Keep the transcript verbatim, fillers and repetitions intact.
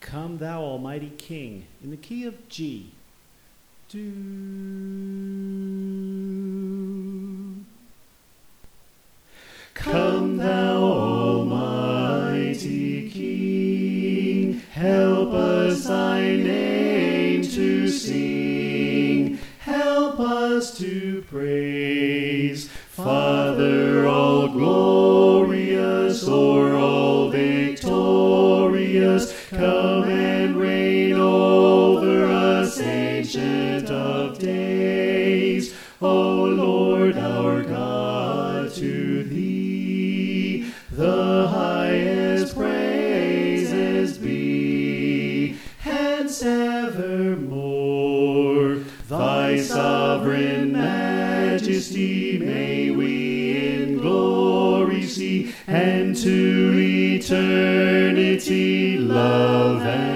Come, thou almighty King, in the key of G. Do. Come, thou almighty King, help us thy name to sing, help us to praise. Father, all glorious, o'er all victorious, come and reign over us, Ancient of Days. O Lord our God, to thee the highest praises be, hence evermore. Thy sovereign majesty may we in glory see, and to eternity love and